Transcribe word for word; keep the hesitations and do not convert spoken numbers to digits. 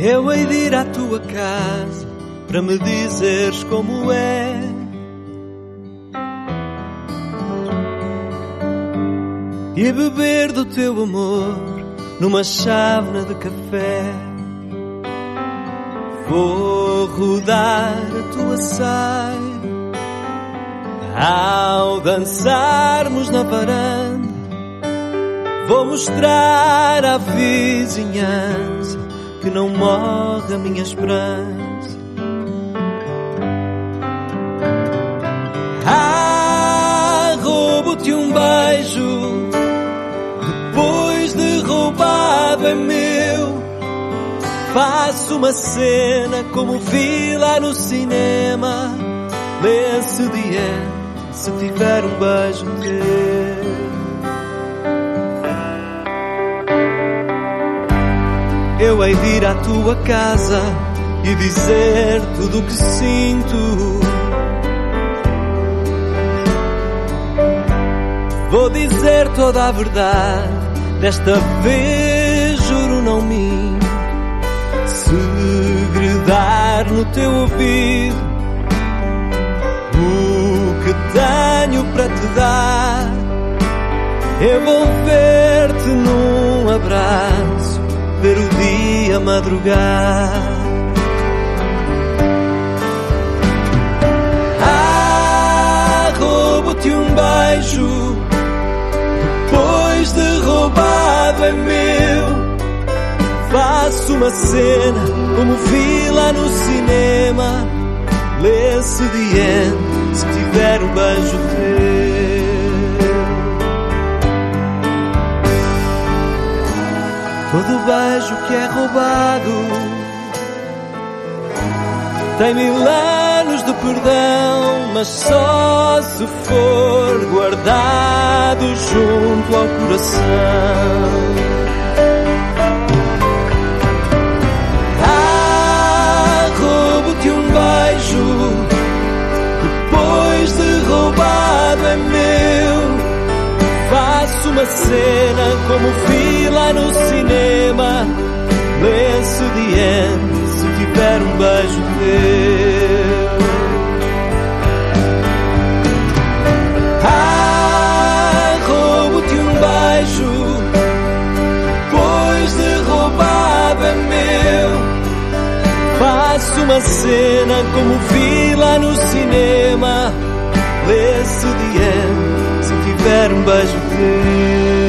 Eu hei de ir à tua casa para me dizeres como é. E beber do teu amor numa chávena de café. Vou rodar a tua saia ao dançarmos na varanda. Vou mostrar à vizinhança que não morre a minha esperança. Ah, roubo-te um beijo depois de roubado é meu. Faço uma cena como vi lá no cinema. Lê-se de end se tiver um beijo teu. Eu hei de ir à tua casa e dizer tudo o que sinto. Vou dizer toda a verdade, desta vez juro não minto. Segredar no teu ouvido o que tenho para te dar. Envolver-te num abraço, ver o dia madrugar. Ah, roubo-te um beijo depois de roubado é meu. Faço uma cena como vi lá no cinema. Lê-se de end se tiver um beijo teu. Todo beijo que é roubado tem mil anos de perdão, mas só se for guardado junto ao coração. Ah, roubo-te um beijo depois de roubado é meu. Faço uma cena como vi lá no cinema. Lê-se de end se tiver um beijo teu. Ah, roubo-te um beijo depois de roubado é meu. Faço uma cena como vi lá no cinema. Lê-se de end se tiver um beijo teu.